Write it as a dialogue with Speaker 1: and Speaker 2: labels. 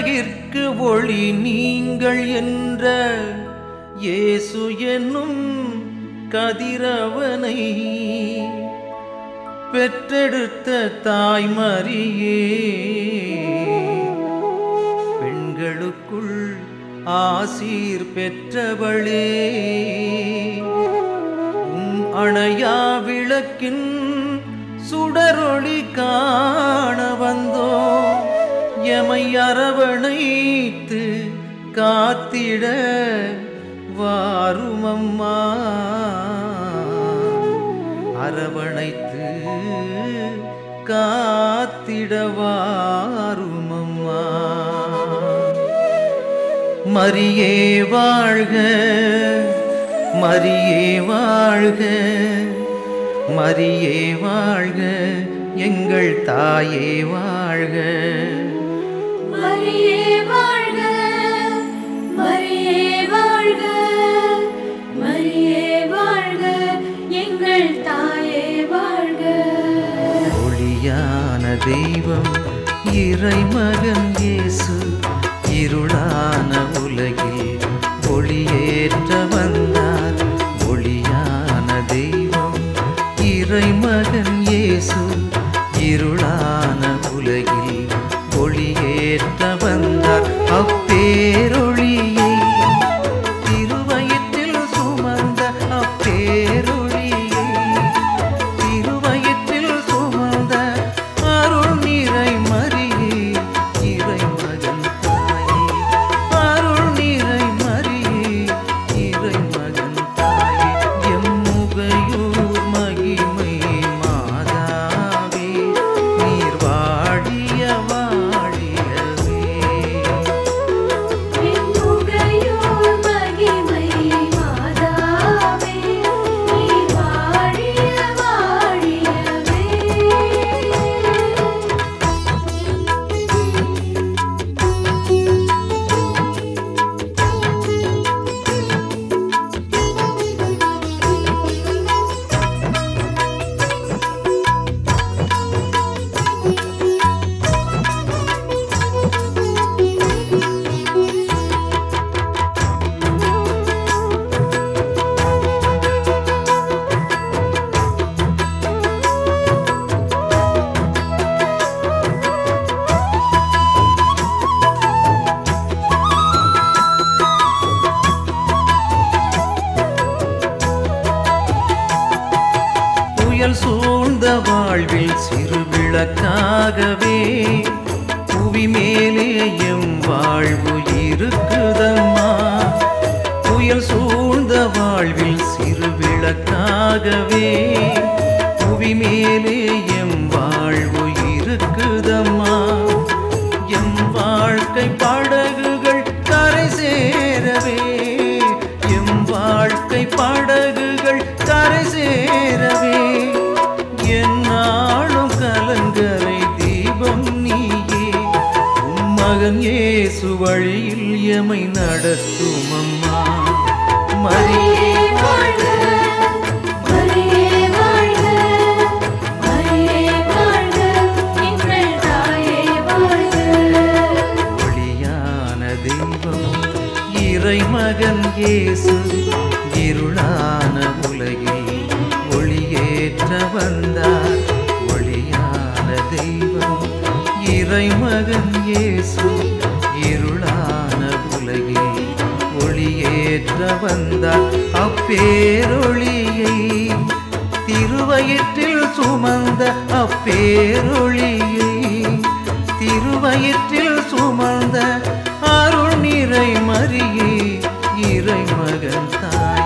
Speaker 1: உலகிற்கு ஒளி நீங்கள் என்ற இயேசு என்னும் கதிரவனை பெற்றெடுத்த தாய் மரியே, பெண்களுக்குள் ஆசீர் பெற்றவளே, அணையா விளக்கின் சுடரொளி காண வந்தோம். எமை அரவணைத்து காத்திட வாருமம்மா, அரவணைத்து காத்திட வாருமம்மா. மரியே வாழ்க, மரியே வாழ்க, மரியே வாழ்க, எங்கள் தாயே வாழ்க.
Speaker 2: மரியே வாழ்க, மரியே வாழ்க, மரியே வாழ்க, எங்கள் தாயே வாழ்க.
Speaker 1: ஒளியான தெய்வம் இறைமகன் இயேசு, இருளான உலகில் ஒளியேற்ற வந்தார். ஒளியான தெய்வம் இறைமகன் இயேசு, இருளான உலகில் ஒளியேற்ற வந்தார். அப்பேரொளியை திருவயிற்றில் சுமந்த, அப்பேரொளியை திருவயிற்றில் சுமந்த அருள் நிறை மரியே, இறைமகன் தாயே, அருள் நிறை மரியே, இறைமகன் தாயே. எம்முகையூர் மகிமை மாதாவே, நீர் வாழிய வாழியவே.
Speaker 2: எம்முகையூர் மகிமை மாதாவே, நீர் வாழிய வாழியவே. புயல் சூழ்ந்த வாழ்வில் சிறு விளக்காகவே புவி மேலே எம் வாழ்வு இருக்குதம்மா. புயல் சூழ்ந்த வாழ்வில் சிறு விளக்காகவே புவி மேலே எம் வாழ்வு இருக்குதம்மா. எம் வாழ்க்கை படகுகள் கரை சேரவே, எம் வாழ்க்கை படகுகள் கரை சேரவே, என்னாலும் கலங்கரை தீபம் நீயே. உம் மகன் இயேசு வழியில் எமை நடத்தும் அம்மா. மரியே வாழ்க, மரியே வாழ்க, மரியே வாழ்க, எங்கள் தாயே வாழ்க.
Speaker 1: ஒளியான தெய்வம் இறைமகன் இயேசு, இருளான உலகில் ஒளியேற்ற வந்தார். ஒளியான தெய்வம் இறைமகன் இயேசு, இருளான உலகில் ஒளியேற்ற வந்தார். அப்பேரொளியை திருவயிற்றில் சுமந்த, அப்பேரொளியை திருவயிற்றில் சுமந்த அருள் நிறை மரியே, இறைமகன் தாயே.